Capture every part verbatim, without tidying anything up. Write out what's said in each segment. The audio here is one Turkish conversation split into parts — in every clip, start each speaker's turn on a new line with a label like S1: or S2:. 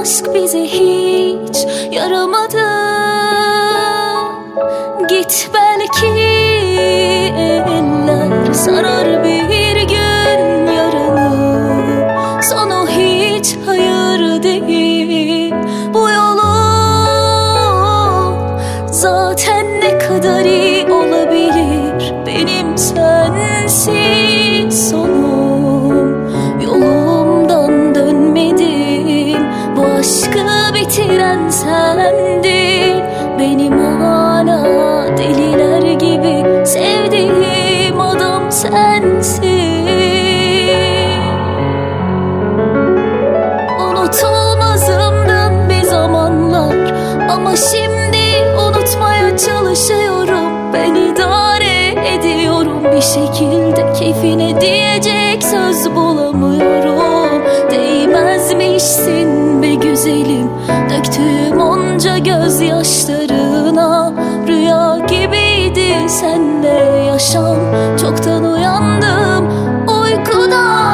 S1: aşk bize hiç yaramadı. Git belki eller sarar bir gün yaranı. Sonu hiç hayır değil bu yolun. Zaten ne kadar iyi olabilir benim sensiz sonum. Yolumdan dönmedim, bu aşkı bitiren sendin. Benim hala deliler gibi sevdiğim adam sensin. Unutulmazımdın bir zamanlar, ama şimdi unutmaya çalışıyorum. Ben idare ediyorum bir şekilde, keyfine diyecek söz bulamıyorum. Değmezmişsin be güzelim döktüğüm onca gözyaşlarına. Rüya gibiydi senle yaşam, çoktan uyandım uykudan.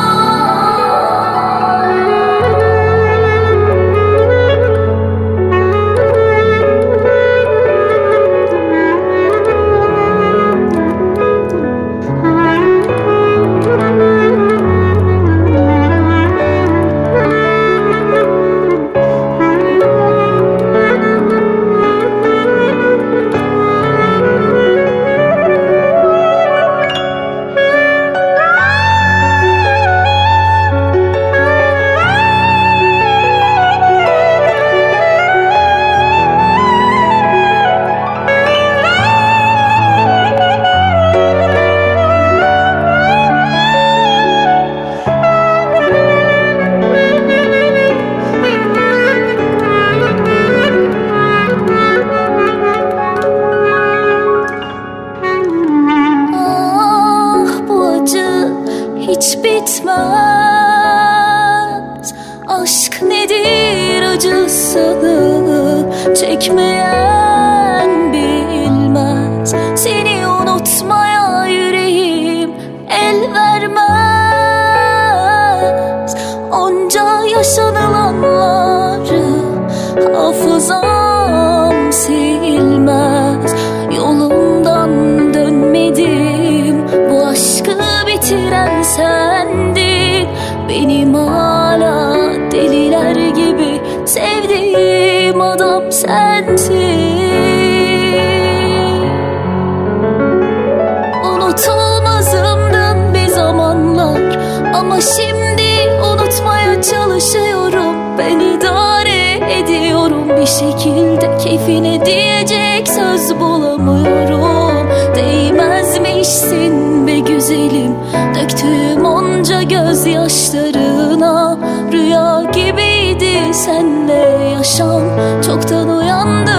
S1: Hiç bitmez. Aşk nedir acısını çekmeyen bilmez. Seni unutmaya yüreğim el vermez. Onca yaşanılanları hafızam silmez. Yolumdan dönmedim, bu aşkı bitiren sendin. Benim hala deliler gibi sevdiğim adam sensin. Unutulmazımdın bir zamanlar, ama şimdi unutmaya çalışıyorum. Ben idare ediyorum bir şekilde, keyfine diyecek söz bulamıyorum. Değmezmişsin be güzelim döktüğüm onca gözyaşlarına. Rüya gibiydi senle yaşam, çoktan uyandım